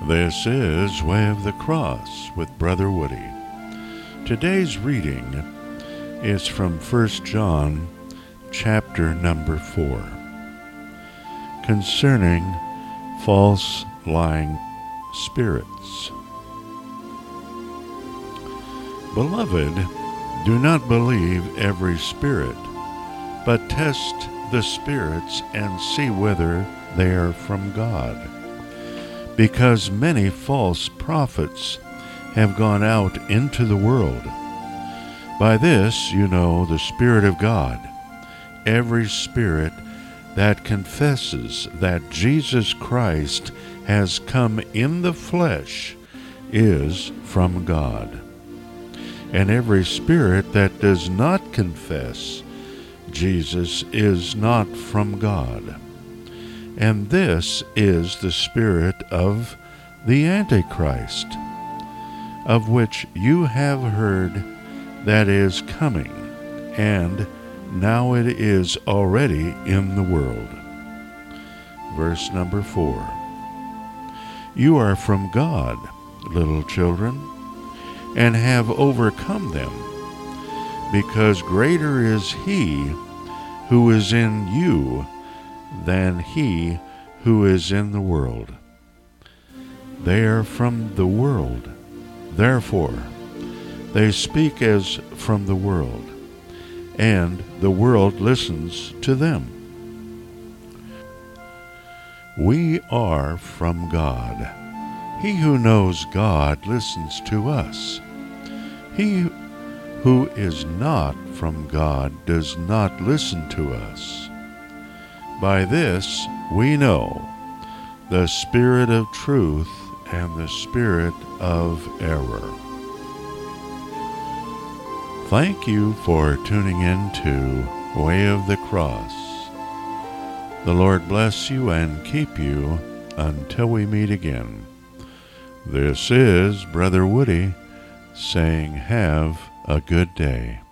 This is Way of the Cross with Brother Woody. Today's reading is from 1 John chapter number 4, concerning false lying spirits. Beloved, do not believe every spirit, but test the spirits and see whether they are from God. Because many false prophets have gone out into the world. By this you know the Spirit of God. Every spirit that confesses that Jesus Christ has come in the flesh is from God. And every spirit that does not confess Jesus is not from God. And this is the spirit of the Antichrist, of which you have heard that is coming, and now it is already in the world. Verse number 4. You are from God, little children, and have overcome them, because greater is He who is in you than he who is in the world. They are from the world, therefore they speak as from the world, and the world listens to them. We are from God. He who knows God listens to us. He who is not from God does not listen to us. By this we know the spirit of truth and the spirit of error. Thank you for tuning in to Way of the Cross. The Lord bless you and keep you until we meet again. This is Brother Woody saying have a good day.